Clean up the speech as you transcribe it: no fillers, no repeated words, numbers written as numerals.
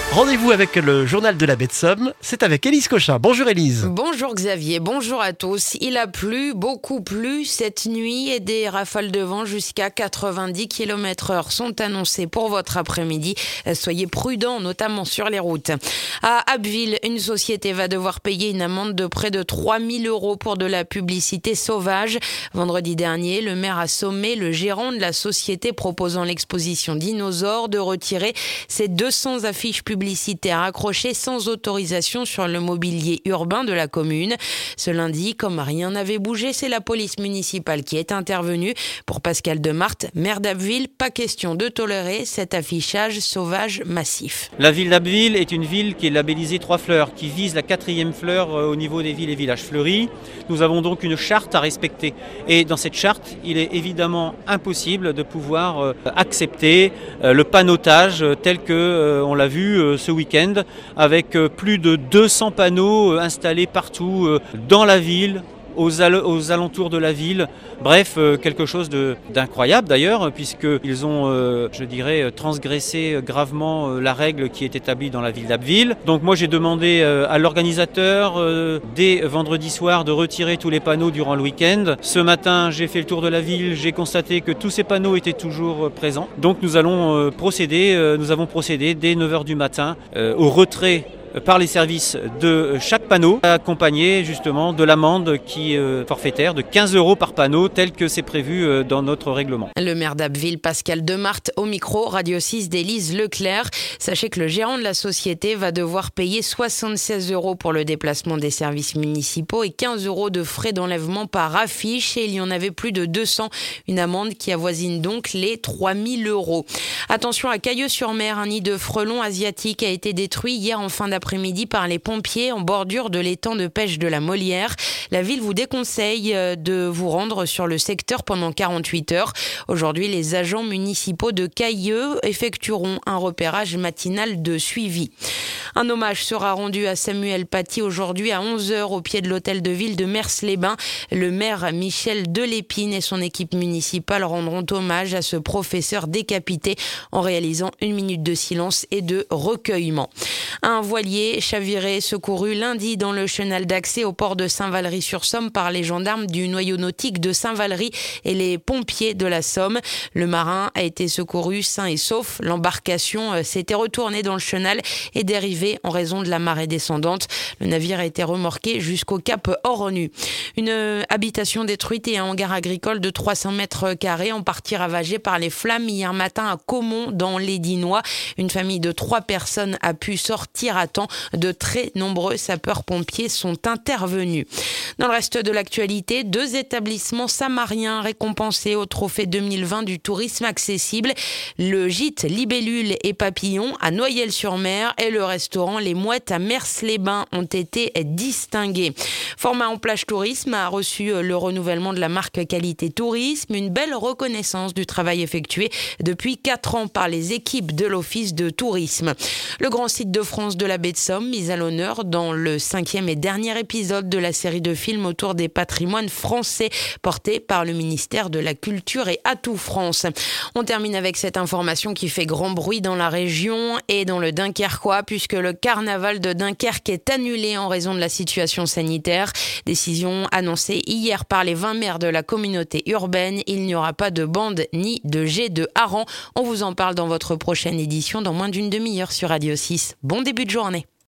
Rendez-vous avec le journal de la baie de Somme, c'est avec Élise Cochin. Bonjour Élise. Bonjour Xavier, bonjour à tous. Il a plu, beaucoup plu cette nuit et des rafales de vent jusqu'à 90 km/h sont annoncées pour votre après-midi. Soyez prudents, notamment sur les routes. À Abbeville, une société va devoir payer une amende de près de 3 000 € pour de la publicité sauvage. Vendredi dernier, le maire a sommé le gérant de la société proposant l'exposition dinosaures de retirer ses 200 affiches publicitaires accrochées sans autorisation sur le mobilier urbain de la commune. Ce lundi, comme rien n'avait bougé, c'est la police municipale qui est intervenue. Pour Pascal Demarthe, maire d'Abbeville, pas question de tolérer cet affichage sauvage massif. La ville d'Abbeville est une ville qui est labellisée 3 fleurs, qui vise la 4e fleur au niveau des villes et villages fleuris. Nous avons donc une charte à respecter. Et dans cette charte, il est évidemment impossible de pouvoir accepter le panneautage tel que on l'a vu ce week-end, avec plus de 200 panneaux installés partout dans la ville, aux alentours de la ville. Bref, quelque chose d'incroyable d'ailleurs, puisqu'ils ont, transgressé gravement la règle qui est établie dans la ville d'Abbeville. Donc moi j'ai demandé à l'organisateur dès vendredi soir de retirer tous les panneaux durant le week-end. Ce matin j'ai fait le tour de la ville, j'ai constaté que tous ces panneaux étaient toujours présents. Donc nous avons procédé dès 9h du matin au retrait par les services de chaque panneau, accompagné justement de l'amende qui est forfaitaire de 15 € par panneau, tel que c'est prévu dans notre règlement. Le maire d'Abbeville, Pascal Demarthe, au micro, Radio 6 d'Élise Leclerc. Sachez que le gérant de la société va devoir payer 76 € pour le déplacement des services municipaux et 15 € de frais d'enlèvement par affiche. Et il y en avait plus de 200, une amende qui avoisine donc les 3 000 €. Attention à Cailleux-sur-Mer, un nid de frelons asiatiques a été détruit hier en fin d'après-midi par les pompiers en bordure de l'étang de pêche de la Molière. La ville vous déconseille de vous rendre sur le secteur pendant 48 heures. Aujourd'hui, les agents municipaux de Cailleux effectueront un repérage matinal de suivi. Un hommage sera rendu à Samuel Paty aujourd'hui à 11h au pied de l'hôtel de ville de Mers-les-Bains. Le maire Michel Delépine et son équipe municipale rendront hommage à ce professeur décapité en réalisant 1 minute de silence et de recueillement. Un voilier chaviré secouru lundi dans le chenal d'accès au port de Saint-Valery-sur-Somme par les gendarmes du noyau nautique de Saint-Valery et les pompiers de la Somme. Le marin a été secouru sain et sauf. L'embarcation s'était retournée dans le chenal et dérivée en raison de la marée descendante. Le navire a été remorqué jusqu'au cap Ornu. Une habitation détruite et un hangar agricole de 300 mètres carrés en partie ravagé par les flammes hier matin à Caumont dans les Dinois. Une famille de 3 personnes a pu sortir à temps. De très nombreux sapeurs-pompiers sont intervenus. Dans le reste de l'actualité, 2 établissements samariens récompensés au trophée 2020 du tourisme accessible. Le gîte Libellule et Papillon à Noyelles-sur-Mer et le restaurant Les Mouettes à Mers-les-Bains ont été distingués. Format en plage tourisme a reçu le renouvellement de la marque Qualité Tourisme, une belle reconnaissance du travail effectué depuis 4 ans par les équipes de l'Office de tourisme. Le grand site de France de la baie de Somme, mis à l'honneur dans le 5e et dernier épisode de la série de films autour des patrimoines français portés par le ministère de la Culture et Atout France. On termine avec cette information qui fait grand bruit dans la région et dans le Dunkerquois puisque le carnaval de Dunkerque est annulé en raison de la situation sanitaire. Décision annoncée hier par les 20 maires de la communauté urbaine. Il n'y aura pas de bande ni de jet de hareng. On vous en parle dans votre prochaine édition dans moins d'une demi-heure sur Radio 6. Bon début de journée.